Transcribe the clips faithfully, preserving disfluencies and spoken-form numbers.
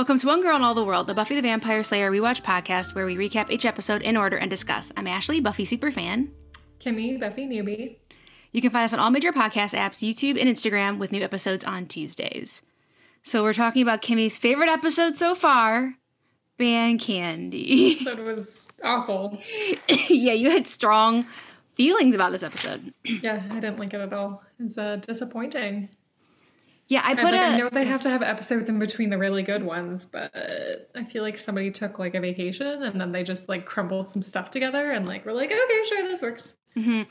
Welcome to One Girl in All the World, the Buffy the Vampire Slayer rewatch podcast where we recap each episode in order and discuss. I'm Ashley, Buffy superfan. Kimmy, Buffy newbie. You can find us on all major podcast apps, YouTube, and Instagram with new episodes on Tuesdays. So we're talking about Kimmy's favorite episode so far, Band Candy. This episode was awful. Yeah, you had strong feelings about this episode. Yeah, I didn't like it at all. It was uh, disappointing. Yeah, I put I, like, a... I know they have to have episodes in between the really good ones, but I feel like somebody took like a vacation and then they just like crumbled some stuff together and like we're like, okay, sure, this works. Mm-hmm.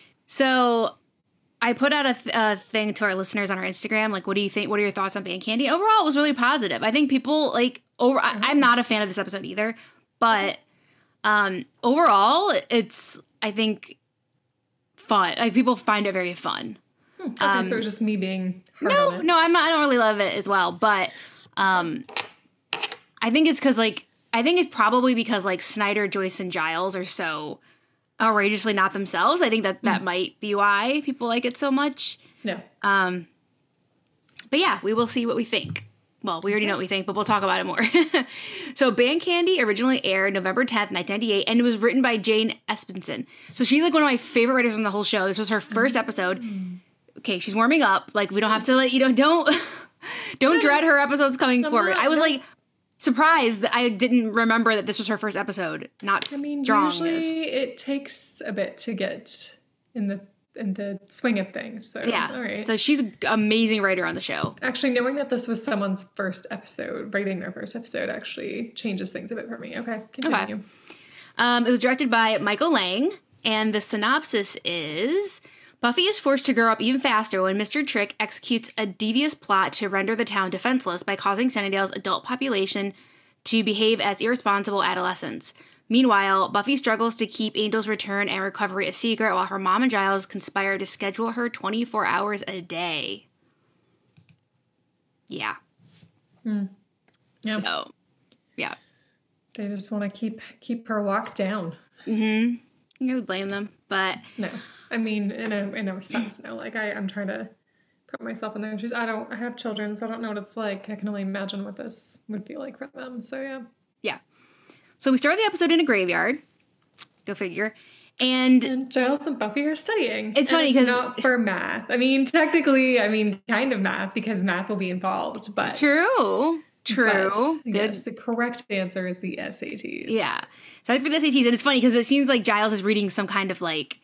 So I put out a, th- a thing to our listeners on our Instagram, like, what do you think? What are your thoughts on Band Candy? Overall, it was really positive. I think people like over. I, I'm not a fan of this episode either, but um, overall, it's I think fun. Like people find it very fun. Hmm, okay, um, so it was just me being hard no, on it. no, I'm not. I don't really love it as well, but um, I think it's because like I think it's probably because like Snyder, Joyce, and Giles are so outrageously not themselves. I think that that mm. might be why people like it so much. Yeah. Um. But yeah, we will see what we think. Well, we already know what we think, but we'll talk about it more. So Band Candy originally aired November tenth, nineteen ninety-eight, and it was written by Jane Espenson. So she's like one of my favorite writers on the whole show. This was her first episode. Mm. Okay, she's warming up. Like, we don't have to let you know, don't, don't dread her episodes coming I'm forward. not, I was no. like surprised that I didn't remember that this was her first episode. Not I mean, strong. usually it takes a bit to get in the in the swing of things. So yeah, all right. So she's an amazing writer on the show. Actually, knowing that this was someone's first episode, writing their first episode actually changes things a bit for me. Okay, continue. Okay. Um, it was directed by Michael Lang, and the synopsis is: Buffy is forced to grow up even faster when Mister Trick executes a devious plot to render the town defenseless by causing Sunnydale's adult population to behave as irresponsible adolescents. Meanwhile, Buffy struggles to keep Angel's return and recovery a secret while her mom and Giles conspire to schedule her twenty-four hours a day. Yeah. Mm. Yeah. So, yeah. They just want to keep keep her locked down. Mm-hmm. You would blame them, but... No. I mean, in a in a sense, no. Like, I, I'm trying to put myself in their shoes. I don't... I have children, so I don't know what it's like. I can only imagine what this would be like for them. So, yeah. Yeah. So we start the episode in a graveyard. Go figure. And, and Giles and Buffy are studying. It's and funny because... It's not for math. I mean, technically, I mean, kind of math, because math will be involved, but... True. True. But, Good. Yes, the correct answer is the S A Ts. Yeah. So for the S A Ts, and it's funny because it seems like Giles is reading some kind of like...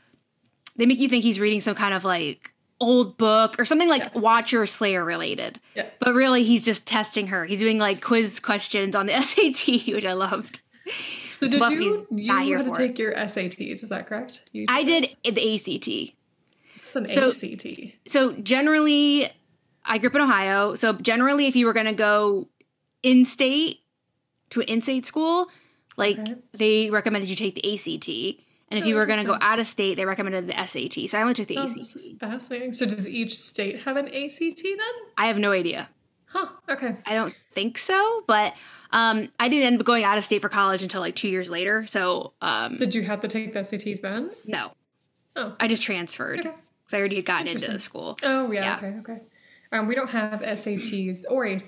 They make you think he's reading some kind of like old book or something like yeah. Watcher Slayer related. Yeah. But really, he's just testing her. He's doing like quiz questions on the S A T, which I loved. So did Buffy's you, you not here had to for take it. your S A Ts, is that correct? You I did those? the A C T. It's an so, A C T. So generally, I grew up in Ohio. So generally, if you were going to go in-state to an in-state school, like okay. they recommended you take the A C T. And if oh, you were going to go out of state, they recommended the S A T. So I only took the oh, A C T. This is fascinating. So does each state have an A C T then? I have no idea. Huh. Okay. I don't think so, but um, I didn't end up going out of state for college until like two years later. So um, did you have to take the S A Ts then? No. Oh. I just transferred because okay. I already had gotten into the school. Oh yeah. yeah. Okay. Okay. Um, we don't have S A Ts or A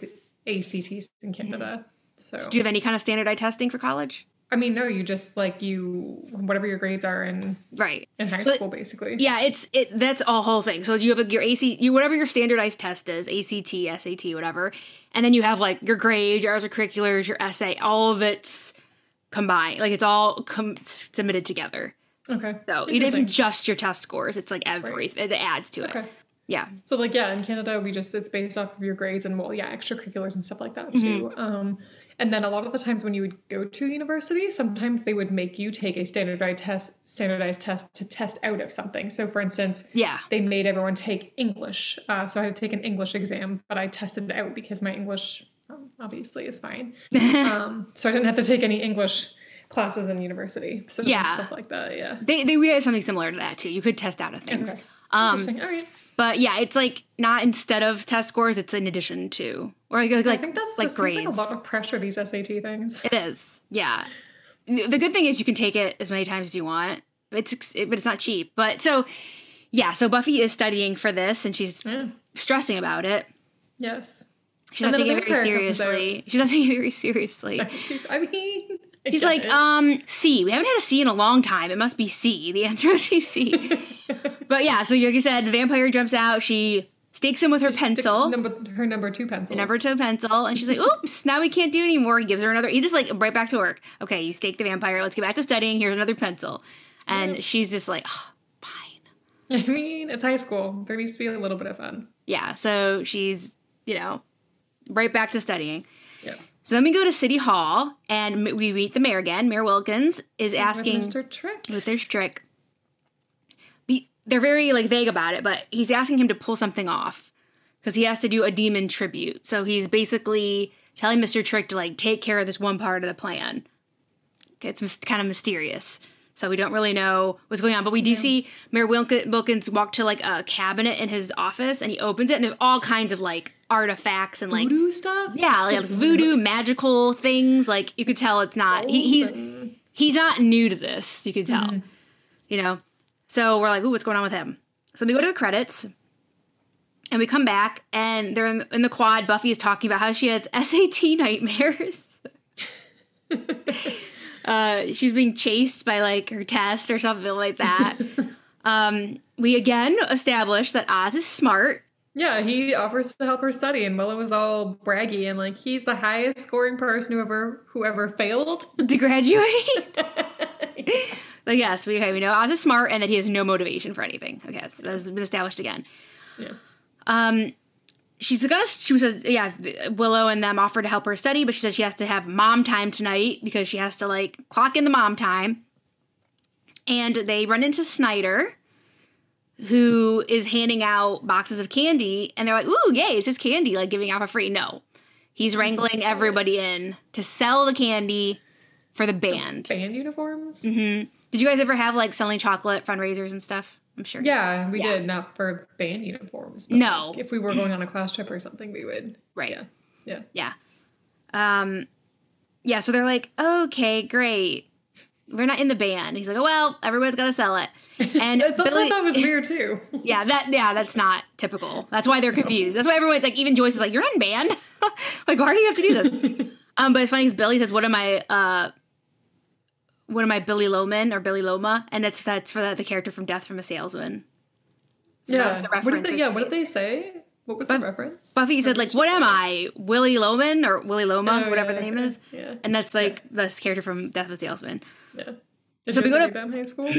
C Ts in Canada. So. so do you have any kind of standardized testing for college? I mean, no, you just like you whatever your grades are in right in high so, school, basically. Yeah, it's it. That's a whole thing. So you have a, your A C, you whatever your standardized test is, A C T, S A T, whatever, and then you have like your grades, your extracurriculars, your essay, all of it's combined. Like it's all com- submitted together. Okay. So it isn't just your test scores. It's like everything. Right. It adds to it. Okay. Yeah. So like yeah, in Canada we just it's based off of your grades and well yeah extracurriculars and stuff like that too. Mm-hmm. Um. And then a lot of the times when you would go to university, sometimes they would make you take a standardized test, standardized test to test out of something. So, for instance, yeah, they made everyone take English. Uh, so I had to take an English exam, but I tested it out because my English um, obviously is fine. um, so I didn't have to take any English classes in university. So yeah, stuff like that. Yeah, they they we had something similar to that too. You could test out of things. Okay. Um, Interesting. All right. But yeah, it's like not instead of test scores, it's in addition to, or like, like, I think that's, like that grades. Seems like a lot of pressure, these S A T things. It is, yeah. The good thing is you can take it as many times as you want. It's it, but it's not cheap. But so, yeah, so Buffy is studying for this, and she's yeah. stressing about it. Yes. She's not taking it very seriously. She's not taking it very seriously. She's, I mean... I She's like, um, C. We haven't had a C in a long time. It must be C. The answer must be C. But yeah, so like you said, the vampire jumps out. She stakes him with her pencil. Number, her number two pencil. Number two pencil. And she's like, oops, now we can't do anymore. He gives her another. He's just like, right back to work. Okay, you staked the vampire. Let's get back to studying. Here's another pencil. And yeah. she's just like, oh, fine. I mean, it's high school. There needs to be a little bit of fun. Yeah, so she's, you know, right back to studying. Yeah. So then we go to City Hall, and we meet the mayor again. Mayor Wilkins is asking... With Mister Trick. With Mister Trick. Be, they're very, like, vague about it, but he's asking him to pull something off. Because he has to do a demon tribute. So he's basically telling Mister Trick to, like, take care of this one part of the plan. It's mis- kind of mysterious. So we don't really know what's going on. But we do yeah. see Mayor Wilk- Wilkins walk to, like, a cabinet in his office, and he opens it, and there's all kinds of, like, artifacts and like voodoo stuff. Yeah, like, like voodoo, magical things. Like you could tell it's not. He, he's he's not new to this. You could tell, mm-hmm. you know. So we're like, ooh, what's going on with him? So we go to the credits, and we come back, and they're in the, in the quad. Buffy is talking about how she had S A T nightmares. uh, she was being chased by like her test or something like that. um, we again established that Oz is smart. Yeah, he offers to help her study, and Willow was all braggy and like he's the highest scoring person who ever who ever failed to graduate. But yes, we okay, we know Oz is smart and that he has no motivation for anything. Okay, so that's been established again. Yeah. Um, she's gonna. She says, yeah, Willow and them offer to help her study, but she said she has to have mom time tonight because she has to like clock in the mom time. And they run into Snyder, who is handing out boxes of candy, and they're like, ooh, yay, it's just candy, like giving out for free. No. He's wrangling everybody in to sell the candy for the band. The band uniforms? Mm-hmm. Did you guys ever have, like, selling chocolate fundraisers and stuff? I'm sure. Yeah, we yeah. did. Not for band uniforms. But no. Like, if we were going on a class trip or something, we would. Right. Yeah. Yeah. Yeah. Um, yeah, so they're like, okay, great. We're not in the band. He's like, oh, well, everyone's got to sell it. And that's Billy, what I thought was weird, too. yeah, that yeah, that's not typical. That's why they're confused. That's why everyone, like, even Joyce is like, you're not in band? Like, why do you have to do this? um, but it's funny because Billy says, what am I, uh, what am I, Billy Loman or Billy Loma? And that's that's for the, the character from Death from a Salesman. So yeah. That was the reference. What did they, yeah, what did they say? What was but, the reference? Buffy said, like, what am I? Willie Loman or Willie Loma, oh, whatever yeah, the name yeah, is. Yeah. And that's, like, yeah. this character from Death of a Salesman. Yeah. Did so you we go do to that in high school?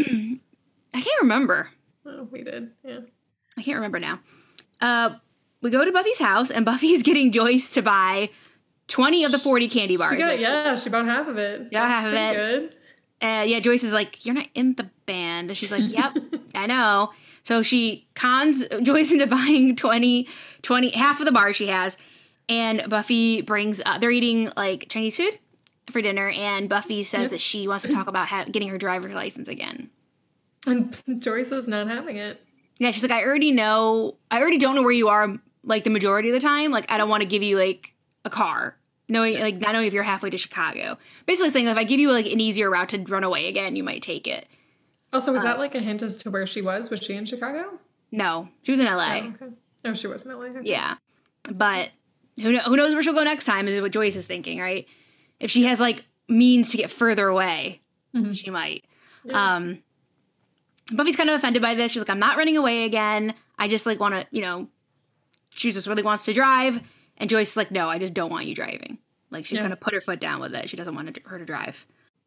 I can't remember. Oh, we did. Yeah. I can't remember now. Uh, we go to Buffy's house, and Buffy's getting Joyce to buy twenty of the forty candy bars. She got, yeah, she bought half of it. Yeah, half of it. Good. Uh, yeah, Joyce is like, you're not in the band. And she's like, yep, I know. So she cons Joyce into buying twenty, twenty, half of the bar she has. And Buffy brings, uh, they're eating like Chinese food for dinner. And Buffy says yep. that she wants to talk about ha- getting her driver's license again. And Joyce is not having it. Yeah, she's like, I already know, I already don't know where you are like the majority of the time. Like, I don't want to give you like a car. Knowing, like, not knowing if you're halfway to Chicago. Basically saying, if I give you, like, an easier route to run away again, you might take it. Also, was um, that, like, a hint as to where she was? Was she in Chicago? No. She was in L A. Oh, okay. Oh, she was in L A. Okay. Yeah. But who, know, who knows where she'll go next time is what Joyce is thinking, right? If she has, like, means to get further away, mm-hmm. she might. Yeah. Um, Buffy's kind of offended by this. She's like, I'm not running away again. I just, like, want to, you know, she just really wants to drive. And Joyce is like, no, I just don't want you driving. Like, she's yeah. going to put her foot down with it. She doesn't want her to drive.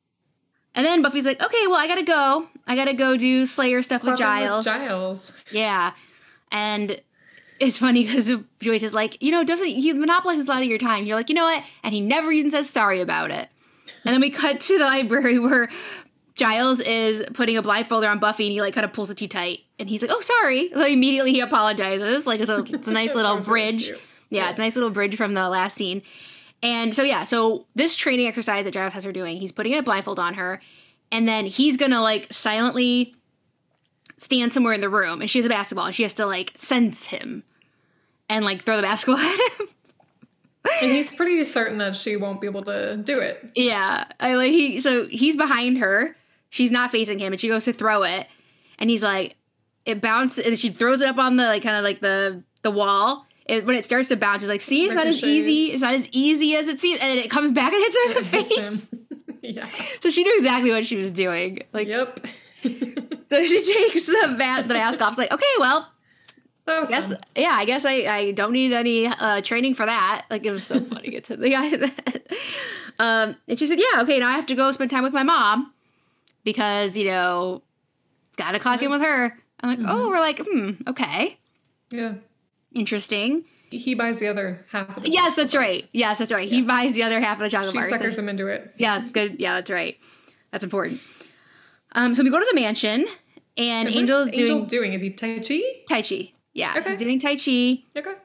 And then Buffy's like, okay, well, I got to go. I got to go do Slayer stuff Clubbing with Giles. With Giles. Yeah. And it's funny because Joyce is like, you know, doesn't he monopolizes a lot of your time. You're like, you know what? And he never even says sorry about it. And then we cut to the library where Giles is putting a blindfolder on Buffy, and he, like, kind of pulls it too tight. And he's like, oh, sorry. So immediately he apologizes. Like, it's a, it's a nice little bridge. Really yeah, yeah, it's a nice little bridge from the last scene. And so, yeah, so this training exercise that Giles has her doing, he's putting a blindfold on her, and then he's going to, like, silently stand somewhere in the room, and she has a basketball, and she has to, like, sense him and, like, throw the basketball at him. And he's pretty certain that she won't be able to do it. Yeah. I like he so he's behind her. She's not facing him, and she goes to throw it, and he's like, it bounces, and she throws it up on the, like, kind of, like, the, the wall, it, when it starts to bounce, she's like, see, it's not as Ricochets. easy. It's not as easy as it seems. And it comes back and hits her in the Hits face. him. Yeah. So she knew exactly what she was doing. Like, Yep. so she takes the, bat, the mask off. It's like, okay, well, That was I guess, fun. yeah, I guess I, I don't need any uh, training for that. Like, it was so funny. It's the guy that, um, and she said, yeah, okay, now I have to go spend time with my mom because, you know, gotta clock in with her. I'm like, Mm-hmm. oh, we're like, hmm, okay, Yeah. interesting. He buys the other half of the Yes, chocolate that's bars. right. Yes, that's right. He buys the other half of the chocolate She bars. So suckers she- him into it. yeah, good. Yeah, that's right. That's important. Um, so we go to the mansion, and And what Angel's is Angel doing doing? Is he Tai Chi? Tai Chi. Yeah, Okay. he's doing Tai Chi. Okay.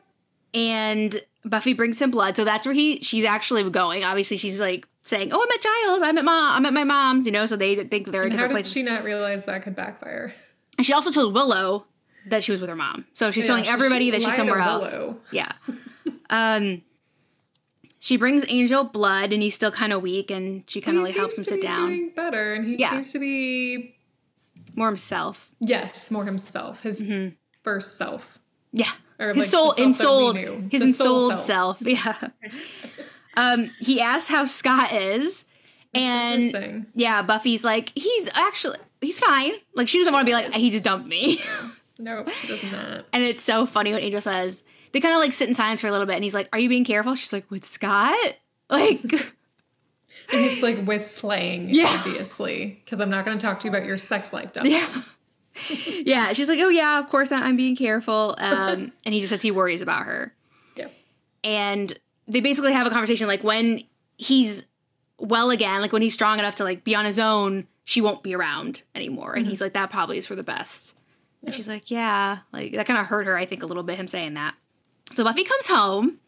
And Buffy brings him blood, so that's where he she's actually going. Obviously, she's like saying, "Oh, I'm at Giles. I'm at mom. I'm at my mom's." You know, so they think they're in And how different did places. she not realize that could backfire? And she also told Willow that she was with her mom, so she's Yeah, telling so everybody she that she's lied to somewhere else. Willow. Yeah. um, she brings Angel blood, and he's still kind of weak, and she kind of He like helps him seems to sit be down, Doing better, and he Yeah. seems to be more himself. yes, more himself, his first self, Yeah. or His like soul, the self ensouled, that we knew. his The soul ensouled self. Yeah. um, he asks how Scott is, and Interesting. yeah, Buffy's like, he's actually, he's fine. Like, she doesn't want to be like, he just dumped me. No, she does not. And it's so funny when Angel says, they kind of like sit in silence for a little bit, and he's like, are you being careful? She's like, with Scott? Like, And he's like with slang, Yeah. obviously, because I'm not going to talk to you about your sex life, dumb. yeah. Yeah, she's like, oh yeah, of course I'm being careful. Um, and he just says he worries about her. Yeah. And they basically have a conversation like when he's well again, like when he's strong enough to like be on his own, she won't be around anymore. And he's like, that probably is for the best. And she's like, yeah, like that kind of hurt her, I think, a little bit, him saying that. So Buffy comes home,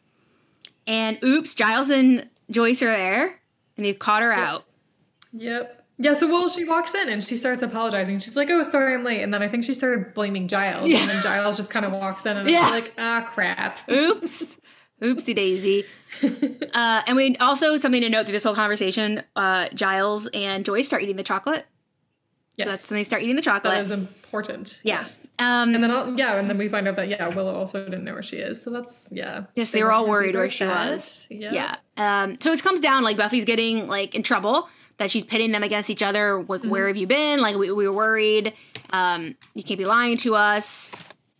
and oops, Giles and Joyce are there, and they've caught her out. Yep. Yeah, so well, she walks in and she starts apologizing. She's like, oh, sorry, I'm late. And then I think she started blaming Giles. Yeah. And then Giles just kind of walks in and Yeah. it's like, ah, crap. Oops. Oopsie daisy. Uh, and we also, something to note through this whole conversation, uh, Giles and Joyce start eating the chocolate. Yes. So that's when they start eating the That chocolate. is important. Yeah. Yes. Um, And then, I'll, yeah, and then we find out that, yeah, Willow also didn't know where she is. So that's, yeah. Yes, they were all weren't worried happy where about she that. was. Yeah. Yeah. Um, so it comes down like Buffy's getting like in trouble, that she's pitting them against each other. Like, where have you been? Like, we, we were worried. Um, you can't be lying to us.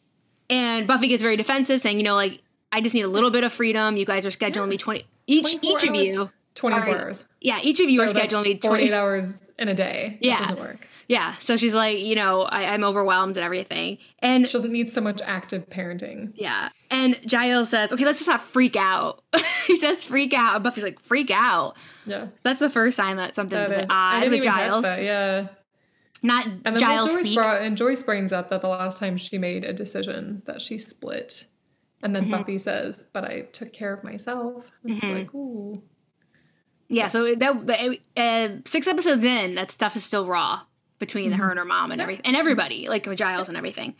And Buffy gets very defensive, saying, you know, like, I just need a little bit of freedom. You guys are scheduling me twenty each twenty-four each of hours- you. twenty-four are- hours. Yeah, each of you So are that's scheduling me forty-eight twenty. hours in a day. Yeah. That doesn't work. Yeah. So she's like, you know, I, I'm overwhelmed and everything. And She doesn't need so much active parenting. yeah. And Giles says, okay, let's just not freak out. He says freak out. And Buffy's like, freak out. Yeah. So that's the first sign that something's That a is. bit I odd didn't with even catch Giles. that, yeah. Not And then Giles Joyce speak. brought, and Joyce brings up that the last time she made a decision that she split. And Mm-hmm. then Buffy says, but I took care of myself. It's Mm-hmm. like, ooh. Yeah, so that that- uh, six episodes in, that stuff is still raw between her and her mom and everything, and everybody, like with Giles and everything.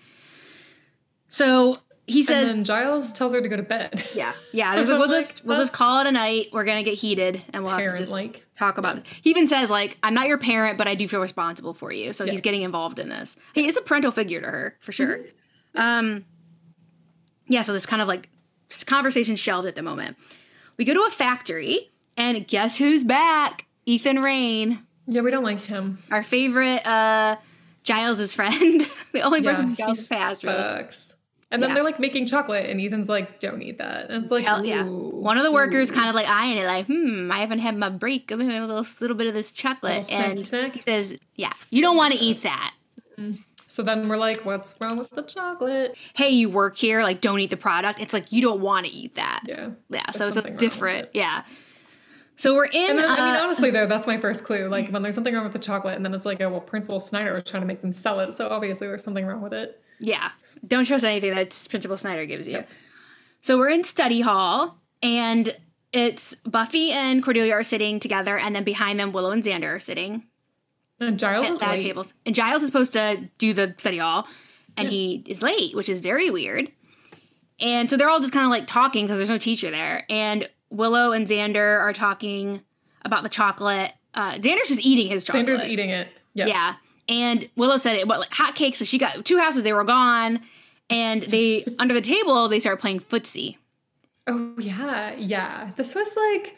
So he says, And then Giles tells her to go to bed. "Yeah, yeah." There's like, we'll Like, just we'll just that's call it a night. We're gonna get heated, and we'll have to just Parent-like. talk about it. He even says, like, "I'm not your parent, but I do feel responsible for you." So Yeah. he's getting involved in this. He is a parental figure to her for sure. Um, yeah. So this kind of like conversation shelved at the moment. We go to a factory, and guess who's back? Ethan Rain. Yeah, we don't like him. Our favorite uh Giles' friend. The only person Yeah, Giles he has passed, really. sucks. And then Yeah. they're like making chocolate, and Ethan's like, don't eat that. And it's like, Tell- yeah. ooh, One of the workers ooh. kind of like eyeing it, like, hmm, I haven't had my break. I'm gonna have a little, little bit of this chocolate. Little snacky And snack. he says, yeah, you don't want to eat that. So then we're like, what's wrong with the chocolate? Hey, you work here, like, don't eat the product. It's like, you don't want to eat that. Yeah. Yeah, There's so it's a something wrong with different, it. yeah. So we're in, And then, I mean, uh, honestly, though, that's my first clue. Like, when there's something wrong with the chocolate, and then it's like, oh, well, Principal Snyder was trying to make them sell it, so obviously there's something wrong with it. yeah, don't trust anything that Principal Snyder gives you. So we're in study hall, and it's Buffy and Cordelia are sitting together, and then behind them, Willow and Xander are sitting And Giles at is side late. tables. And Giles is supposed to do the study hall, and he is late, which is very weird. And so they're all just kind of like talking because there's no teacher there. And Willow and Xander are talking about the chocolate. Uh, Xander's just eating his chocolate. Xander's eating it. Yeah. Yeah. And Willow said it, what, like hotcakes. So she got two houses, they were gone. And they, under the table, they start playing footsie. Oh, yeah. Yeah. This was like,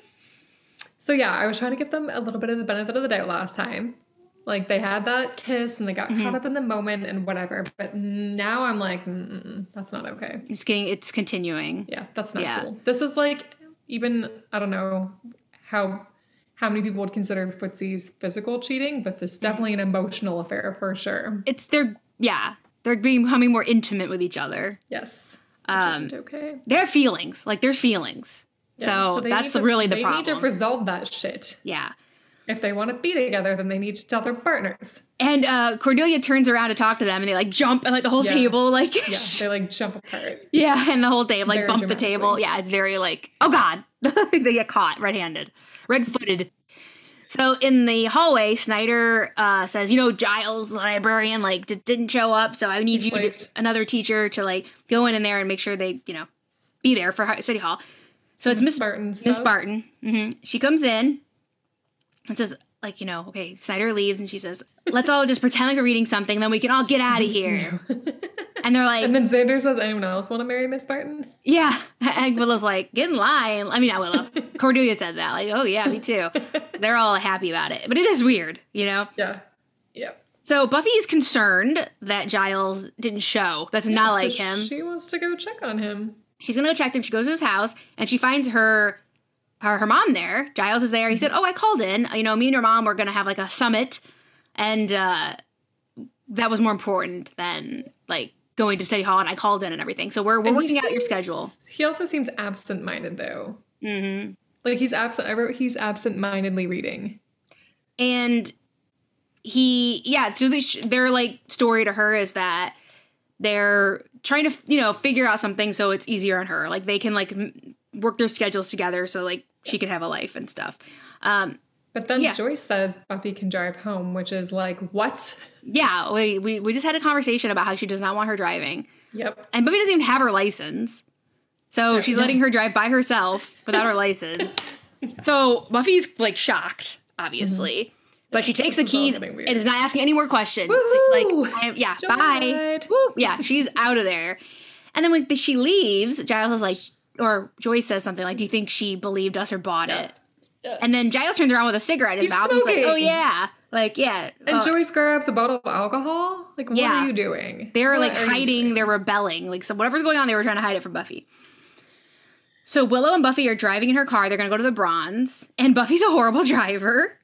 so yeah, I was trying to give them a little bit of the benefit of the doubt last time. Like, they had that kiss and they got mm-hmm. caught up in the moment and whatever. But now I'm like, mm-mm, that's not okay. It's getting, it's continuing. Yeah, that's not yeah. cool. This is like, even, I don't know how how many people would consider footsies physical cheating, but this is definitely an emotional affair for sure. It's their, yeah, they're becoming more intimate with each other. Yes. Um, isn't okay. There are feelings. Like, there's feelings. Yeah, so, so that's to, really the they problem. They need to resolve that shit. Yeah. If they want to be together, then they need to tell their partners. And uh, Cordelia turns around to talk to them, and they, like, jump, and, like, the whole yeah. table, like... yeah, they, like, jump apart. Yeah, and the whole table, like, very bump the table. Yeah, it's very, like, oh, God. They get caught red-handed. Red-footed. So in the hallway, Snyder uh, says, you know, Giles, the librarian, like, d- didn't show up, so I need He's you, to, another teacher, to, like, go in in there and make sure they, you know, be there for City Hall. So it's Miss Barton. Miss Barton. Mm-hmm. She comes in and says, like, you know, okay, Snyder leaves, and she says, let's all just pretend like we're reading something, then we can all get out of here. And they're like... And then Xander says, anyone else want to marry Miss Barton? Yeah. And Willow's like, get in line. I mean, not Willow. Cordelia said that. Like, oh, yeah, me too. So they're all happy about it. But it is weird, you know? Yeah. Yeah. So Buffy is concerned that Giles didn't show. That's yeah, not so like him. She wants to go check on him. She's going to go check him. She goes to his house, and she finds her... Her, her mom there. Giles is there. He said, oh, I called in. You know, me and your mom were going to have, like, a summit. And uh, that was more important than, like, going to Study Hall. And I called in and everything. So we're, we're working seems, out your schedule. He also seems absent-minded, though. Mm-hmm. Like, he's absent. I wrote he's absent-mindedly reading. And he, yeah, so they sh- their, like, story to her is that they're trying to, you know, figure out something so it's easier on her. Like, they can, like... M- work their schedules together so, like, she could have a life and stuff. Um, but then yeah. Joyce says Buffy can drive home, which is like, what? Yeah, we, we we just had a conversation about how she does not want her driving. Yep. And Buffy doesn't even have her license. So she's letting her drive by herself without her license. So Buffy's, like, shocked, obviously. Mm-hmm. But yeah, she takes the keys and is not asking any more questions. So she's like, I am, yeah, Joy bye. Woo. Yeah, she's out of there. And then when she leaves, Giles is like... Or Joyce says something like, do you think she believed us or bought yeah. it? Yeah. And then Giles turns around with a cigarette in his mouth. Smoking. He's like, oh, yeah. Like, yeah. And uh, Joyce grabs a bottle of alcohol? Like, what yeah. are you doing? They were, what like, hiding. They're rebelling. Like, so whatever's going on, they were trying to hide it from Buffy. So Willow and Buffy are driving in her car. They're going to go to the Bronze. And Buffy's a horrible driver.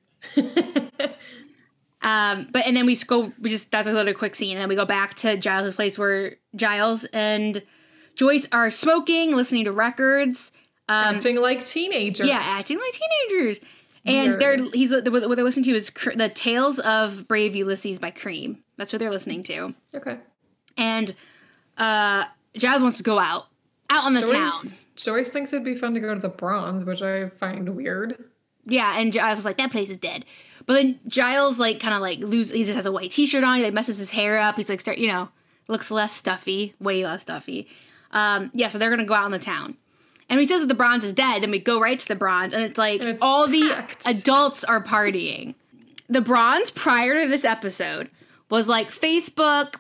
um, but, and then we go, we just, that's a little quick scene. And then we go back to Giles' place where Giles and... Joyce are smoking, listening to records. Um, acting like teenagers. Yeah, acting like teenagers. And Weird. they're he's what they're listening to is the Tales of Brave Ulysses by Cream. That's what they're listening to. Okay. And uh, Giles wants to go out, out on the Joyce, town. Joyce thinks it'd be fun to go to the Bronze, which I find weird. Yeah, and Giles is like, that place is dead. But then Giles, like, kind of like lose. He just has a white T-shirt on. He like messes his hair up. He's like, start, you know, looks less stuffy, way less stuffy. Um, yeah, so they're going to go out in the town. And when he says that the Bronze is dead, then we go right to the Bronze, and it's like and it's all packed. The adults are partying. The Bronze, prior to this episode, was like Facebook,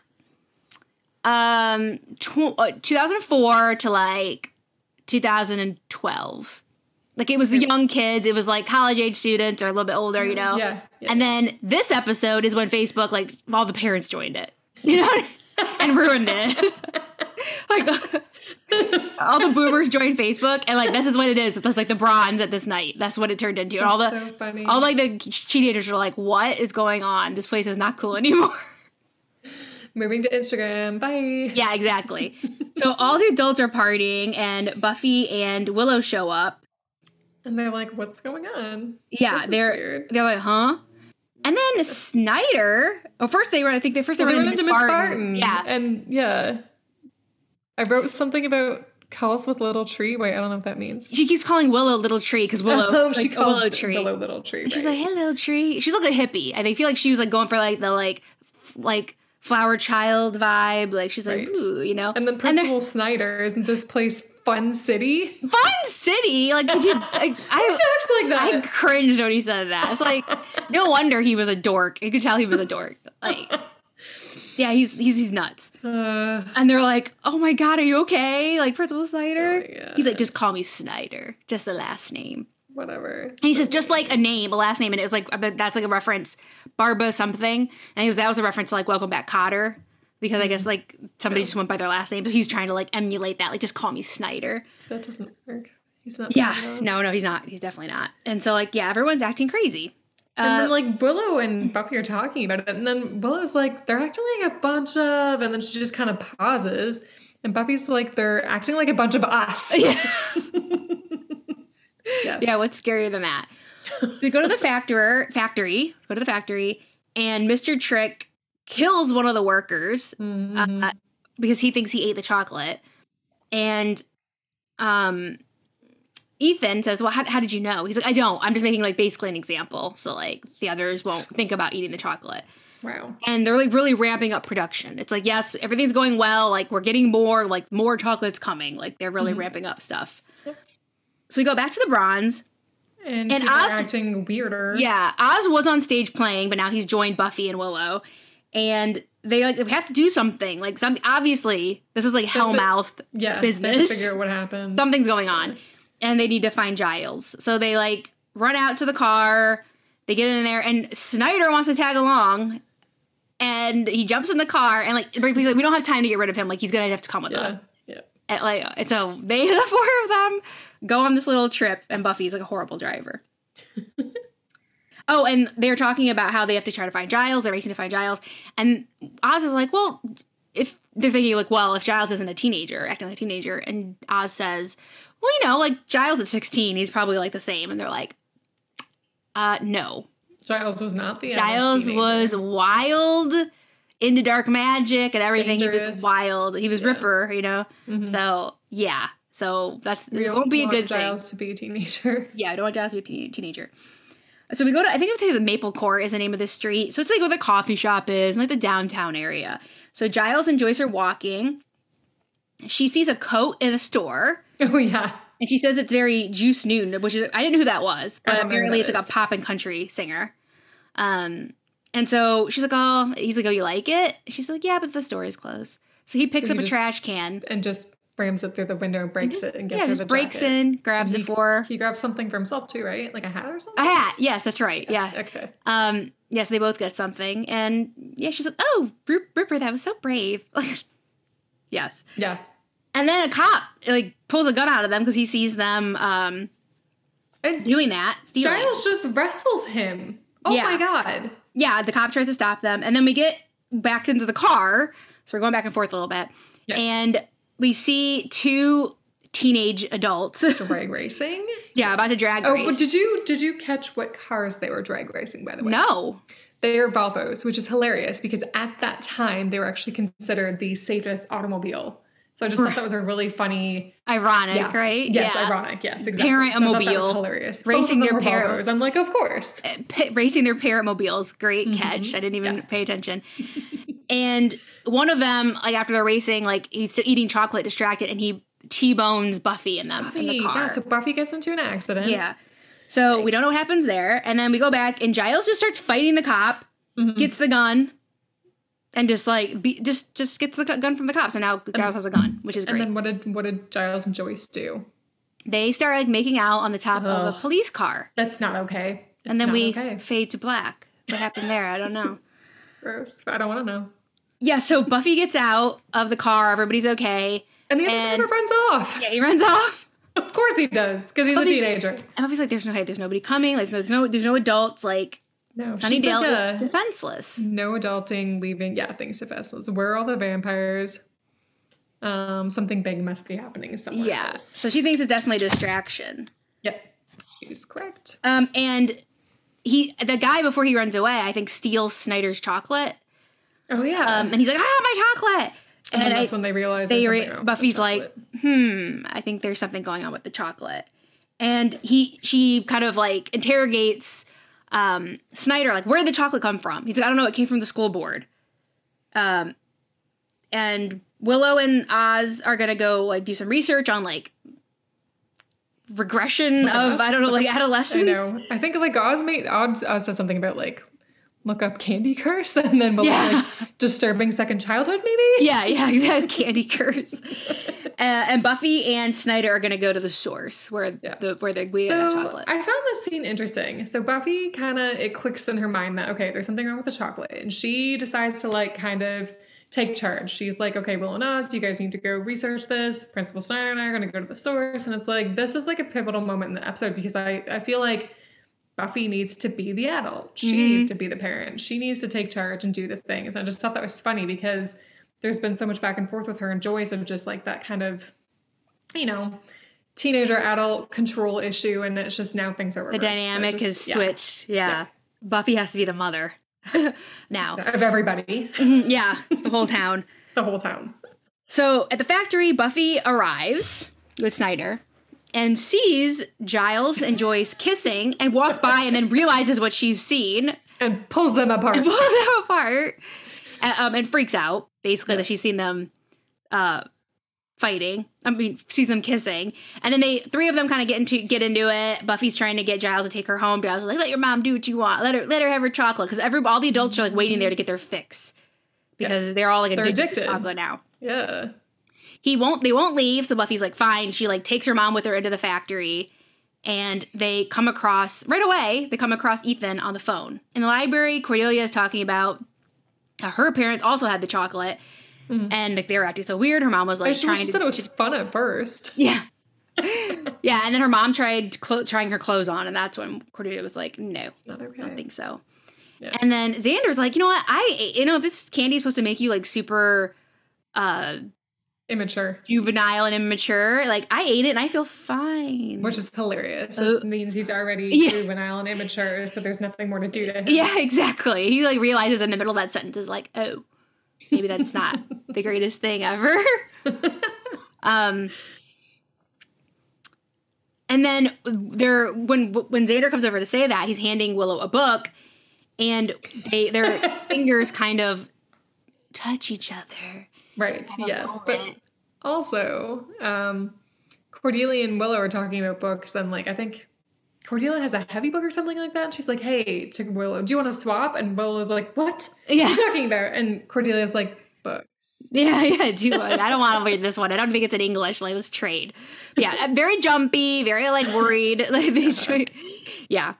um, tw- uh, two thousand four to like two thousand twelve. Like, it was the young kids. It was like college-age students or a little bit older, you know? Yeah. yeah. And then this episode is when Facebook, like, all the parents joined it. You know? And ruined it. Like, all the boomers joined Facebook, and, like, this is what it is. It's like the Bronze at this night. That's what it turned into. And all the, so funny. all, like, the teenagers are like, what is going on? This place is not cool anymore. Moving to Instagram. Bye. Yeah, exactly. So all the adults are partying, and Buffy and Willow show up. And they're like, what's going on? Yeah, they're weird. They're like, huh? And then Snyder, oh, first they run, I think they first they, well, run they into Miss Barton. Barton. Yeah. And, yeah. I wrote something about calls with little tree. Wait, I don't know what that means. She keeps calling Willow Little Tree because Willow, oh, like, she calls Willow Tree. Willow Little Tree. And she's right. like, hey, Little Tree. She's like a hippie. And I feel like she was like going for like the like, f- like flower child vibe. Like she's like, right. ooh, you know. And then Principal and Snyder, isn't this place Fun City? Fun City? Like, did you? Like, I talks like that. I cringed when he said that. It's like, no wonder he was a dork. You could tell he was a dork. Like. Yeah, he's he's he's nuts. Uh, And they're like, "Oh my god, are you okay?" Like Principal Snyder. Oh my He's like, God. "Just call me Snyder, just the last name." whatever. And he says, just like a name, a last name, and it was like, but that's like a reference, Barba something. And he was, that was a reference to like Welcome Back, Kotter, because I guess like somebody Yeah. just went by their last name. So he's trying to like emulate that, like just call me Snyder. That doesn't work. He's not. Yeah, doing that. no, no, he's not. He's definitely not. And so like, yeah, everyone's acting crazy. And Uh, then like Willow and Buffy are talking about it, and then Willow's like, they're acting like a bunch of, and then she just kind of pauses, and Buffy's like, they're acting like a bunch of us. yeah. Yes. Yeah, what's scarier than that? So we go to the factor, factory, go to the factory, and Mister Trick kills one of the workers Mhm. uh, because he thinks he ate the chocolate. And um, Ethan says, well, how, how did you know? He's like, I don't. I'm just making like basically an example. So like the others won't think about eating the chocolate. Wow. And they're like really ramping up production. It's like, yes, everything's going well. Like we're getting more, like more chocolate's coming. Like they're really Mhm. ramping up stuff. Yep. So we go back to the bronze. And, And people are Oz- acting weirder. Yeah, Oz was on stage playing, but now he's joined Buffy and Willow. And they like we have to do something. Like something obviously this is like Hellmouth. Yeah. They have business. to figure out what happened. Something's going on. And they need to find Giles. So they like run out to the car. They get in there and Snyder wants to tag along. And he jumps in the car and like he's like, we don't have time to get rid of him. Like he's gonna have to come with Yeah. us. Yeah. And like and so they the four of them go on this little trip and Buffy's like a horrible driver. Oh, and they're talking about how they have to try to find Giles. They're racing to find Giles. And Oz is like, well, if they're thinking like, well, if Giles isn't a teenager, acting like a teenager, and Oz says, well, you know, like Giles at sixteen, he's probably like the same. And they're like, uh, no. Giles was not the Giles teenager. was wild, into dark magic and everything. He Dangerous. was wild. He was Yeah. Ripper, you know? Mhm. So, yeah. So that's, We it don't won't be a want good thing. Giles to be a teenager. Yeah, I don't want Giles to be a teenager. So we go to, I think it's the Maple Court is the name of this street. So it's like where the coffee shop is, and like the downtown area. So Giles and Joyce are walking. She sees a coat in a store, Oh yeah. and she says it's very Juice Newton, which is, I didn't know who that was, I but don't know who apparently that it's like is. a pop and country singer. Um, and so she's like, oh, he's like, oh, you like it? She's like, yeah, but the store is closed. So he picks So up he a just- trash can. And just rams it through the window, breaks Just- it, and gets yeah, her just the breaks jacket. in, grabs And it for her. He grabs something for himself too, right? Like a hat or something? A hat. Yes, that's right. Yeah. Okay. Um, yes, they both get something. And yeah, she's like, oh, Rip- Ripper, that was so brave. Yes. Yeah. And then a cop like pulls a gun out of them because he sees them um, And doing that, stealing. Giles just wrestles him. Oh Yeah. my god. Yeah, the cop tries to stop them. And then we get back into the car. So we're going back and forth a little bit. Yeah. And we see two teenage adults. Drag racing? yeah, about to drag Oh, race. but did you did you catch what cars they were drag racing, by the way? No. They are Volvos, which is hilarious because at that time they were actually considered the safest automobile. So I just thought that was a really funny, Ironic, yeah, right? Yes, Yeah. ironic. Yes, exactly. Parent-a-mobile. So I thought that was hilarious. Racing Both of them their were parent- Volvos. I'm like, of course. P- racing their parent mobiles. Great catch. I didn't even Yeah. pay attention. And one of them, like after they're racing, like he's still eating chocolate, distracted, and he T-bones Buffy in them in Buffy, the car. yeah. So Buffy gets into an accident. Yeah. So we don't know what happens there, and then we go back, and Giles just starts fighting the cop, Mhm. gets the gun, and just like be, just just gets the gu- gun from the cops, and now Giles has a gun, which is And great. then what did what did Giles and Joyce do? They start like making out on the top of Ugh. a police car, That's not okay. It's and then not we okay. fade to black. What happened there? I don't know. Gross. I don't want to know. Yeah, so Buffy gets out of the car. Everybody's okay. And the other And- driver runs off. Yeah, he runs off. Of course he does, because he's a Buffy's- teenager. And Buffy's like, "There's no, hey, there's nobody coming. Like, there's no, there's no adults. Like, No, Sunnydale she's like is a- defenseless." no adulting, leaving. Yeah, things to Festless. Where are all the vampires? Um, something big must be happening somewhere Yeah. else. So she thinks it's definitely a distraction. Yep, she's correct. Um, and he, the guy before he runs away, I think steals Snyder's chocolate. Oh yeah, Um, and he's like, "Ah, my chocolate!" and, And then that's I, when they realize they there's re- something wrong with the Buffy's like, chocolate. "Hmm, I think there's something going on with the chocolate." And he, she kind of like interrogates um, Snyder, like, "Where did the chocolate come from?" He's like, "I don't know. It came from the school board." Um, and Willow and Oz are gonna go like do some research on like regression of I don't know like I adolescence. know. I think like Oz made Oz, Oz says something about like look up Candy Curse and then Willow Yeah. like disturbing second childhood maybe? Yeah, yeah, exactly. Candy Curse. uh, and Buffy and Snyder are going to go to the source where Yeah. the where they we get So chocolate. I found this scene interesting. So Buffy kind of, it clicks in her mind that, okay, there's something wrong with the chocolate. And she decides to like kind of take charge. She's like, okay, Will and Oz, you guys need to go research this. Principal Snyder and I are going to go to the source. And it's like, this is like a pivotal moment in the episode because I, I feel like Buffy needs to be the adult. She Mhm. needs to be the parent. She needs to take charge and do the things. And I just thought that was funny because there's been so much back and forth with her and Joyce of just like that kind of, you know, teenager adult control issue. And it's just now things are The reversed. dynamic So has just- yeah. switched. Yeah. Yeah. Buffy has to be the mother now. Of everybody, Mhm, yeah, the whole town. the whole town. So at the factory, Buffy arrives with Snyder and sees Giles and Joyce kissing and walks by and then realizes what she's seen And pulls them apart. and pulls them apart uh, um, and freaks out, basically, Yeah. that she's seen them uh, fighting. I mean, sees them kissing. And then they, three of them kind of get into get into it. Buffy's trying to get Giles to take her home. Giles is like, let your mom do what you want. Let her let her have her chocolate. Because every all the adults are like waiting there to get their fix. Because they're all like They're addicted, addicted. to chocolate now. Yeah. He won't, they won't leave. So Buffy's like, fine. She like takes her mom with her into the factory. And they come across, right away, they come across Ethan on the phone. In the library, Cordelia is talking about how her parents also had the chocolate. Mhm. And like they were acting so weird. Her mom was like I just trying she to. said it was to- fun at first. yeah. Yeah. And then her mom tried clo- trying her clothes on. And that's when Cordelia was like, no, It's not okay. I don't think so. Yeah. And then Xander's like, you know what? I, you know, if this candy is supposed to make you like super uh, Immature. juvenile and immature, like I ate it and I feel fine. Which is hilarious. Oh. It means he's already Yeah. juvenile and immature, so there's nothing more to do to him. Yeah, exactly. He like realizes in the middle of that sentence is like, oh, maybe that's not the greatest thing ever. um, and then they're when when Xander comes over to say that, he's handing Willow a book, and they their fingers kind of touch each other. Right, Have a yes. But moment. also, um, Cordelia and Willow are talking about books, and like I think Cordelia has a heavy book or something like that. And she's like, hey, to Willow, do you want to swap? And Willow's like, what? Yeah. What are you talking about? And Cordelia's like, books. Yeah, yeah, do I don't want to read this one. I don't think it's in English. Like, let's trade. But yeah, I'm very jumpy, very like worried. Like these, yeah.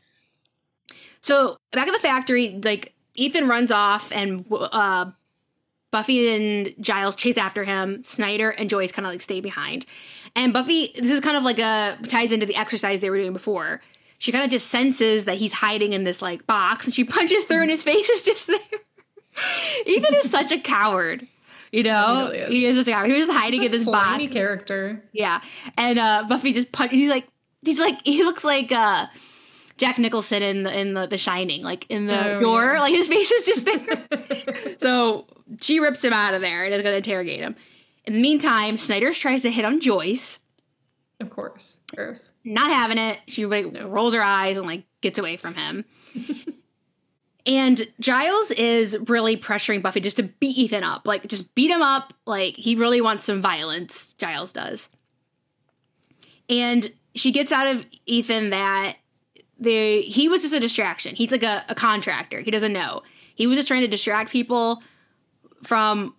So back at the factory, like Ethan runs off, and uh, Buffy and Giles chase after him. Snyder and Joyce kind of like stay behind. And Buffy, this is kind of like a ties into the exercise they were doing before. She kind of just senses that he's hiding in this like box, and she punches through, and his face is just there. Ethan is such a coward, you know. He really is. He is such a coward. He was just hiding in He's this a box. slimy character. Yeah, and uh, Buffy just punch. He's like, he's like, he looks like uh, Jack Nicholson in the in the, the Shining, like in the Oh, door. yeah. Like his face is just there. So she rips him out of there and is going to interrogate him. In the meantime, Snyder tries to hit on Joyce. Of course. Gross. Not having it. She like No. rolls her eyes and like gets away from him. And Giles is really pressuring Buffy just to beat Ethan up. Like, just beat him up. Like, he really wants some violence, Giles does. And she gets out of Ethan that they, he was just a distraction. He's like a, a contractor. He doesn't know. He was just trying to distract people from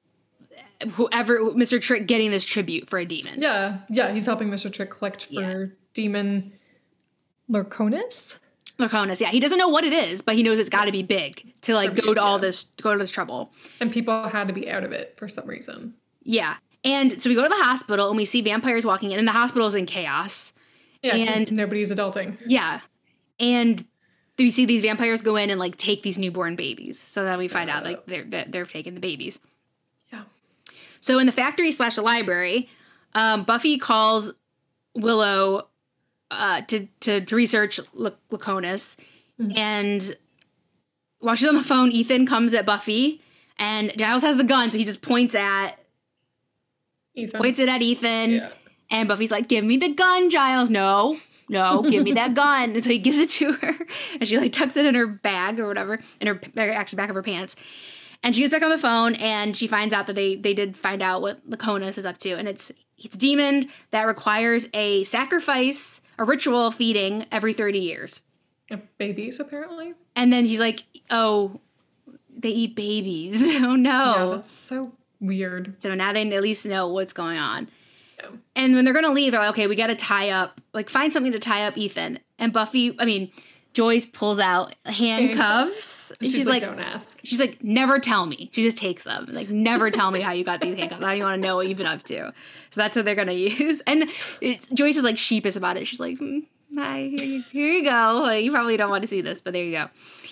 whoever, Mister Trick getting this tribute for a demon. Yeah. Yeah. He's helping Mister Trick collect for Yeah. demon Lurconus. Laconis, yeah. He doesn't know what it is, but he knows it's got to be big to like Tribute, go to all yeah. this, go to this trouble. And people had to be out of it for some reason. Yeah. And so we go to the hospital and we see vampires walking in, and the hospital is in chaos. Yeah. 'cause And- nobody's adulting. Yeah. And we see these vampires go in and like take these newborn babies. So then we find out like they're that they're taking the babies. Yeah. So in the factory slash the library, um, Buffy calls Willow uh, to to research L- Laconis, Mhm. and while she's on the phone, Ethan comes at Buffy, and Giles has the gun, so he just points at Ethan. points it at Ethan. Yeah. And Buffy's like, give me the gun, Giles. No, no, give me that gun. And so he gives it to her. And she like tucks it in her bag or whatever, in her actually back of her pants. And she gets back on the phone and she finds out that they they did find out what Laconis is up to. And it's it's a demon that requires a sacrifice, a ritual feeding every thirty years. Uh, babies, apparently. And then he's like, oh, they eat babies. Oh, no. Yeah, that's so weird. So now they at least know what's going on. Yeah. And when they're going to leave, they're like, okay, we got to tie up, like, find something to tie up Ethan. And Buffy, I mean, Joyce pulls out handcuffs. She's, she's like, like, don't ask. She's like, never tell me. She just takes them. Like, never tell me how you got these handcuffs. I don't even want to know what you've been up to. So that's what they're going to use. And it, Joyce is like sheepish about it. She's like, mm, hi, here you, here you go. Like, you probably don't want to see this, but there you go.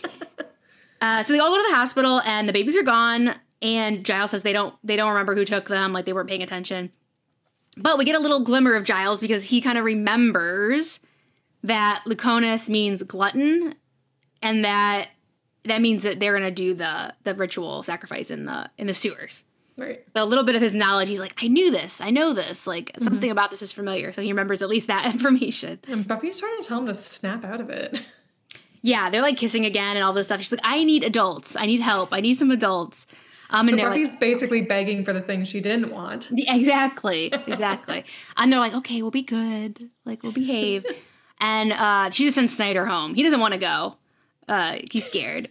Uh, so they all go to the hospital and the babies are gone. And Giles says they don't they don't remember who took them. Like, they weren't paying attention. But we get a little glimmer of Giles because he kind of remembers that Lucanus means glutton, and that that means that they're gonna do the the ritual sacrifice in the in the sewers. Right. So a little bit of his knowledge, he's like, I knew this, I know this, like mm-hmm. something about this is familiar. So he remembers at least that information. And Buffy's trying to tell him to snap out of it. Yeah, they're like kissing again and all this stuff. She's like, I need adults, I need help, I need some adults. Um, and so they're Buffy's like, basically begging for the thing she didn't want. Exactly, exactly. And they're like, okay, we'll be good, like we'll behave. And uh, she just sends Snyder home. He doesn't want to go. Uh, he's scared.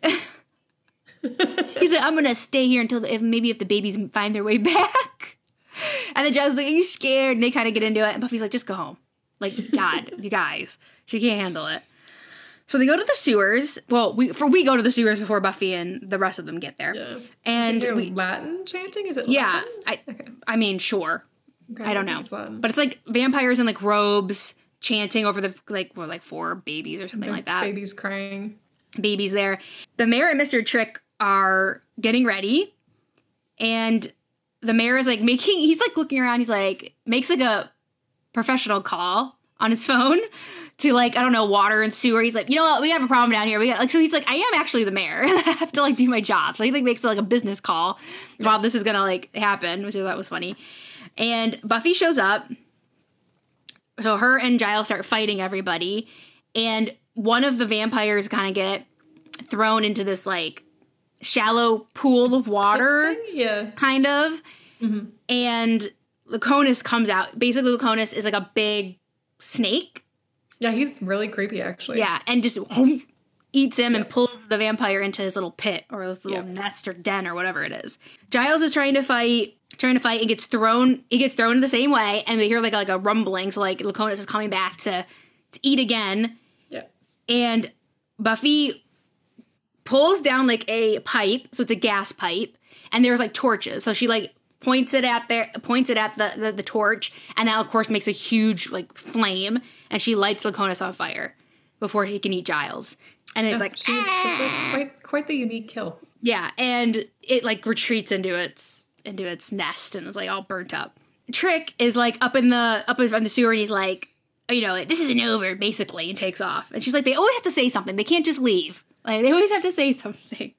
He's like, I'm going to stay here until the, if maybe if the babies find their way back. And then Giles is like, are you scared? And they kind of get into it. And Buffy's like, just go home. Like, God, you guys. She can't handle it. So they go to the sewers. Well, we for we go to the sewers before Buffy and the rest of them get there. Yeah. And we, Latin chanting? Is it yeah, Latin? I, okay. I mean, sure. Okay, I don't I know. it's But it's like vampires in like robes chanting over the, like, well, like four babies or something There's like that. Babies crying. Babies there. The mayor and Mister Trick are getting ready. And the mayor is like making, he's like looking around. He's like, makes like a professional call on his phone to like, I don't know, water and sewer. He's like, you know what? We have a problem down here. We got like, so he's like, I am actually the mayor. I have to like do my job. So he like makes like a business call yeah. while this is going to like happen, which I thought was funny. And Buffy shows up. So her and Giles start fighting everybody. And one of the vampires kind of get thrown into this like shallow pool of water. Yeah. Kind of. Mm-hmm. And Lucanus comes out. Basically, Lucanus is like a big snake. Yeah, he's really creepy, actually. Yeah, and just whoom, eats him yep. and pulls the vampire into his little pit or his little yep. nest or den or whatever it is. Giles is trying to fight, trying to fight, and gets thrown. He gets thrown the same way, and we hear like a, like a rumbling. So like Lucanus is coming back to to eat again. Yeah, and Buffy pulls down like a pipe, so it's a gas pipe, and there's like torches. So she like points it at there, points it at the, the the torch, and that of course makes a huge like flame, and she lights Lucanus on fire before he can eat Giles. And it's yeah, like, she, ah! it's like quite quite the unique kill. Yeah, and it like retreats into its into its nest and it's like all burnt up. Trick is like up in the up in the sewer, and he's like, oh, you know, this isn't over, basically, and takes off. And she's like, they always have to say something. They can't just leave. Like they always have to say something.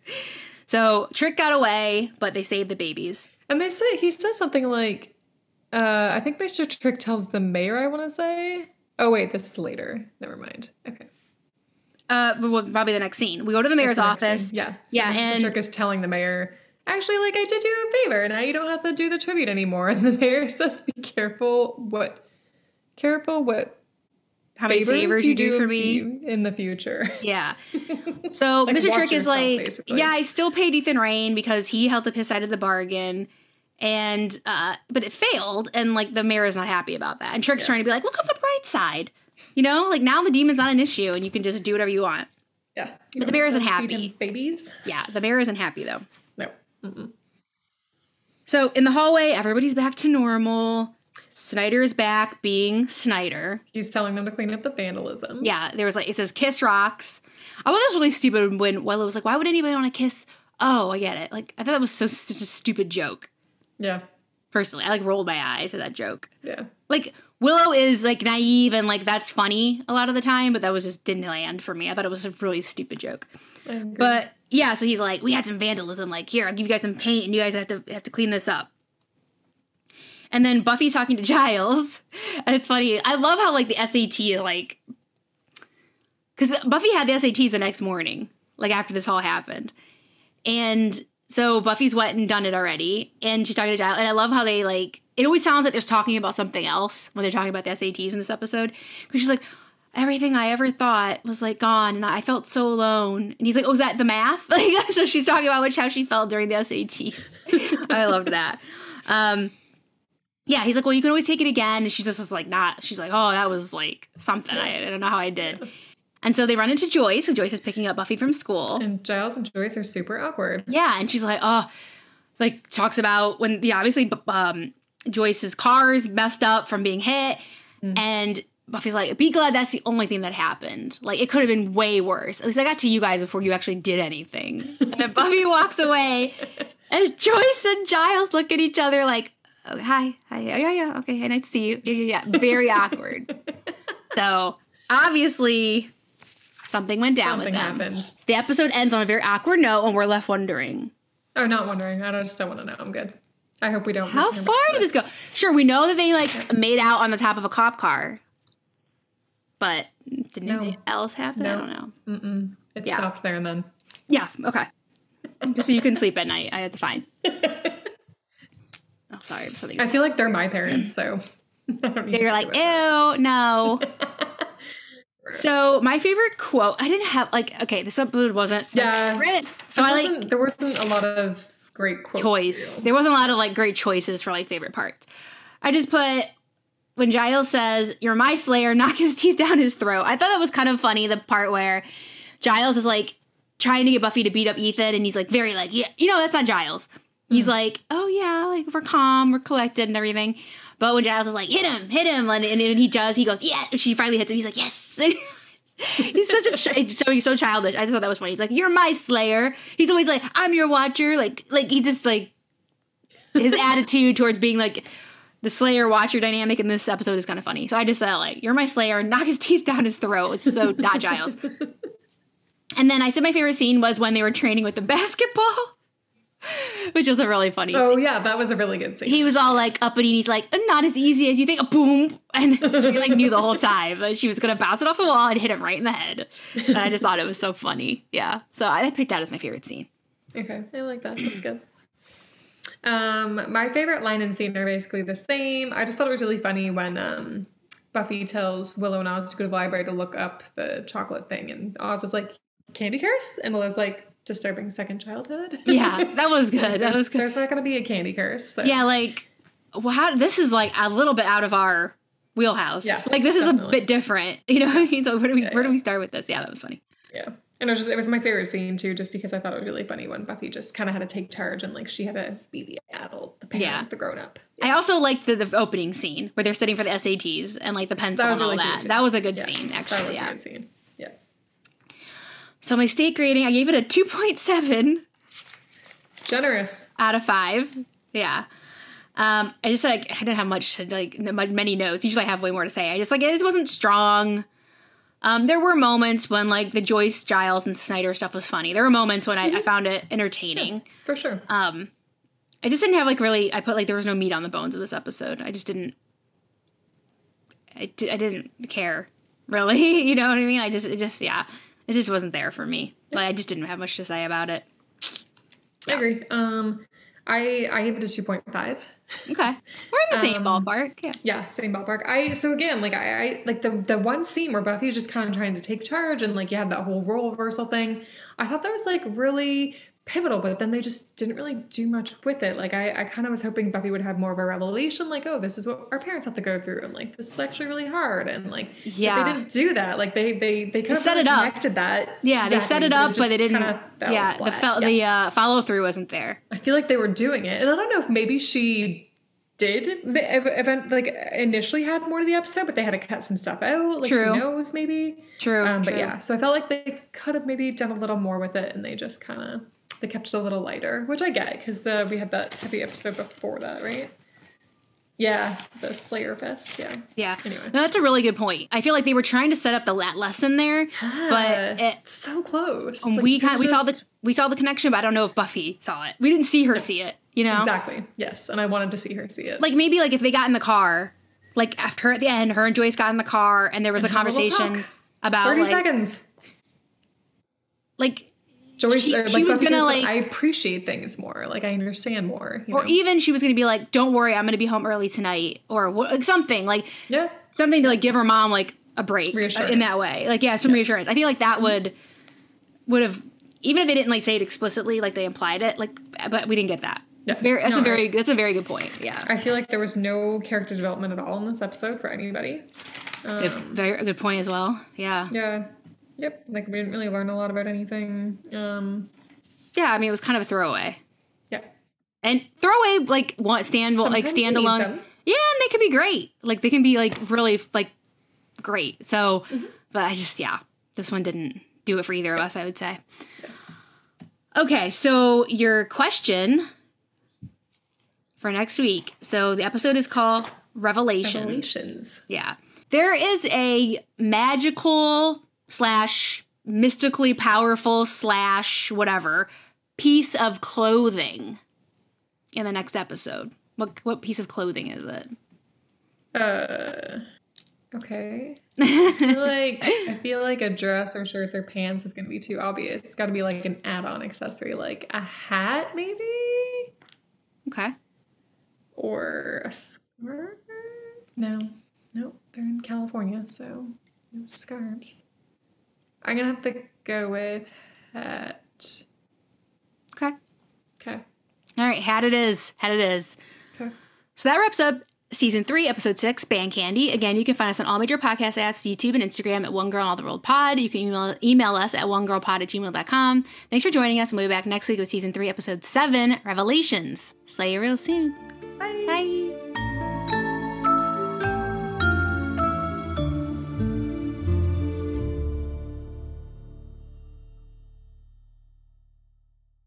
So Trick got away, but they saved the babies. And they say, he says something like, uh, I think Mister Trick tells the mayor, I want to say. Oh, wait, this is later. Never mind. Okay. Uh, well, probably the next scene. We go to the mayor's the office. Yeah. So yeah, Mister and Trick is telling the mayor, actually, like, I did you a favor. Now you don't have to do the tribute anymore. And the mayor says, be careful what, careful what how many favors, favors you do, do for me in the future. Yeah. So like, Mister Trick is yourself, like, basically. yeah, I still paid Ethan Rayne because he held up his side of the bargain. And, uh, but it failed. And like the mayor is not happy about that. And Trick's yeah. trying to be like, look on the bright side. You know, like now the demon's not an issue and you can just do whatever you want. Yeah. But the mayor isn't happy. Babies? Yeah. The mayor isn't happy though. No. Mm-mm. So in the hallway, everybody's back to normal. Snyder is back being Snyder. He's telling them to clean up the vandalism. Yeah. There was like, it says kiss rocks. I thought that was really stupid when Willow was like, why would anybody want to kiss? Oh, I get it. Like, I thought that was so such a stupid joke. Yeah. Personally, I like rolled my eyes at that joke. Yeah. Like, Willow is like naive and like that's funny a lot of the time, but that was just didn't land for me. I thought it was a really stupid joke. But yeah, so he's like, we had some vandalism. Like, here, I'll give you guys some paint and you guys have to have to clean this up. And then Buffy's talking to Giles, and it's funny. I love how like the S A T like, because Buffy had the S A Ts the next morning, like after this all happened, and so Buffy's went and done it already, and she's talking to Giles, and I love how they like. It always sounds like they're talking about something else when they're talking about the S A Ts in this episode, because she's like, everything I ever thought was like gone, and I felt so alone. And he's like, oh, is that the math? Like, so she's talking about which how she felt during the S A Ts. I loved that. Um, yeah, he's like, well, you can always take it again. And she's just, just like, not, she's like, oh, that was like something. I, I don't know how I did. And so they run into Joyce, because Joyce is picking up Buffy from school. And Giles and Joyce are super awkward. Yeah, and she's like, oh, like talks about when, yeah, obviously um, Joyce's car is messed up from being hit. Mm. And Buffy's like, be glad that's the only thing that happened. Like, it could have been way worse. At least I got to you guys before you actually did anything. And then Buffy walks away, and Joyce and Giles look at each other like, oh, hi, hi, yeah, yeah, yeah, okay, hey, nice to see you. Yeah, yeah, yeah. Very awkward. So, obviously, something went down something with them. happened. The episode ends on a very awkward note, and we're left wondering. Oh, not wondering. I just don't want to know. I'm good. I hope we don't. How far did this go? Sure, we know that they, like, made out on the top of a cop car. But did no. anything else happen? No. I don't know. Mm-mm. It Yeah. stopped there and then. Yeah, okay. Just so you can sleep at night. I had to find. Oh, sorry. Something. I feel like they're my parents, so I don't need You're to like, do it. ew, no. So my favorite quote, I didn't have, like, okay, this episode wasn't my Yeah. favorite. So There I like wasn't- there wasn't a lot of great quotes. choice. There wasn't a lot of like great choices for like favorite parts. I just put when Giles says, "You're my slayer," knock his teeth down his throat. I thought that was kind of funny, the part where Giles is like trying to get Buffy to beat up Ethan, and he's like very like, yeah, you know, that's not Giles. He's mm. like, oh yeah, like we're calm, we're collected and everything. But when Giles is like, hit him, hit him, and, and, and he does, he goes, yeah. She finally hits him. He's like, yes. He's such a ch- so he's so childish. I just thought that was funny. He's like, you're my slayer. He's always like, I'm your watcher. Like, like he just like his attitude towards being like the slayer watcher dynamic in this episode is kind of funny. So I just said like, you're my slayer. Knock his teeth down his throat. It's so not Giles. And then I said my favorite scene was when they were training with the basketball, which was a really funny oh, scene. yeah, that was a really good scene. He was all like uppity, and he's like, not as easy as you think. A boom. And she like knew the whole time that she was going to bounce it off the wall and hit him right in the head. And I just thought it was so funny. Yeah. So I picked that as my favorite scene. Okay. I like that. That's good. Um, my favorite line and scene are basically the same. I just thought it was really funny when um, Buffy tells Willow and Oz to go to the library to look up the chocolate thing. And Oz is like, candy curse? And Willow's like, disturbing second childhood. Yeah, that was good. That was good. There's not going to be a candy curse. So. Yeah, like, wow, this is like a little bit out of our wheelhouse. Yeah, like this definitely. is a bit different. You know what I mean? So where do we yeah, where yeah. do we start with this? Yeah, that was funny. Yeah. And it was just, it was my favorite scene too, just because I thought it was really funny when Buffy just kind of had to take charge and like she had to be the adult, the parent, Yeah. the grown up. Yeah. I also liked the, the opening scene where they're studying for the S A Ts and like the pencil That was and all really that. cute, That was a good yeah. scene, actually. That was yeah. a good scene. Yeah. So my stake rating, I gave it a two point seven Generous. out of five. Yeah. Um, I just like I didn't have much like many notes. Usually I have way more to say. I just like it wasn't strong. Um, there were moments when like the Joyce, Giles, and Snyder stuff was funny. There were moments when I, Mm-hmm. I found it entertaining. Yeah, for sure. Um, I just didn't have like really. I put like there was no meat on the bones of this episode. I just didn't. I, di- I didn't care really. You know what I mean? I just it just yeah. It just wasn't there for me. Like I just didn't have much to say about it. I agree. Um, I I gave it a two point five. Okay, we're in the same Um, ballpark. Yeah. Yeah, same ballpark. I so again, like I, I like the the one scene where Buffy's just kind of trying to take charge and like you had that whole role reversal thing. I thought that was like really pivotal, but then they just didn't really do much with it. Like I, I kind of was hoping Buffy would have more of a revelation, like, oh, this is what our parents have to go through, and like this is actually really hard, and like Yeah. but they didn't do that. Like they they they kind of set really it up. connected that. Yeah, they set Exactly, it up, but they just didn't. kinda fell Yeah, the flat. fel- Yeah. the uh, follow through wasn't there. I feel like they were doing it, and I don't know if maybe she did the ev- event like initially had more to the episode, but they had to cut some stuff out. Like True. who knows, maybe. True. Um, but true. yeah, so I felt like they could have maybe done a little more with it, and they just kind of they kept it a little lighter, which I get because uh, we had that heavy episode before that, right? Yeah, the Slayer Fest. Yeah. Yeah. Anyway. No, that's a really good point. I feel like they were trying to set up the la- lesson there, but Yeah, it, so close. and Like, we you kind we saw the just- we saw the connection, but I don't know if Buffy saw it. We didn't see her see it. You know. Exactly. Yes, and I wanted to see her see it. Like maybe like if they got in the car, like after her at the end, her and Joyce got in the car, and there was And a had a little conversation talk. about thirty like seconds. like. Joyce, She- or, like, she was Buffy gonna, goes, like- I appreciate things more. Like I understand more. You Or know? even she was going to be like, "Don't worry, I'm going to be home early tonight," or wh- like something like yeah, something to like give her mom like a break uh, in Reassurance. that way. Like, yeah, some Yeah. reassurance. I feel like that would would have, even if they didn't like say it explicitly, like they implied it, like, but we didn't get that. Yeah. Very, that's No, a very I- that's a very good point. Yeah. I feel like there was no character development at all in this episode for anybody. Good, Um, very good point as well. Yeah. yeah. Yep. Like, we didn't really learn a lot about anything. Um, Yeah, I mean, it was kind of a throwaway. yeah. And throwaway, like, one stand, like, Sometimes you need standalone. them. Yeah, and they can be great. Like, they can be, like, really, like, great. So, Mm-hmm. but I just, yeah, this one didn't do it for either of us, I would say. Okay, so your question for next week. So the episode is called Revelations. Revelations. Yeah. There is a magical slash mystically powerful slash whatever piece of clothing in the next episode. What what piece of clothing is it? Uh, okay. I feel like I feel like a dress or shirts or pants is gonna be too obvious. It's got to be like an add-on accessory, like a hat, maybe, Okay. or a scarf. No, no, they're in California, so no scarves. I'm gonna have to go with hat. Okay. Okay. All right, hat it is. Hat it is. Okay. So that wraps up season three, episode six, Band Candy. Again, you can find us on all major podcast apps, YouTube and Instagram at One Girl in All the World Pod. You can email, email us at one girl pod at gmail dot com. Thanks for joining us, and we'll be back next week with season three, episode seven, Revelations. Slay you real soon. Bye. Bye.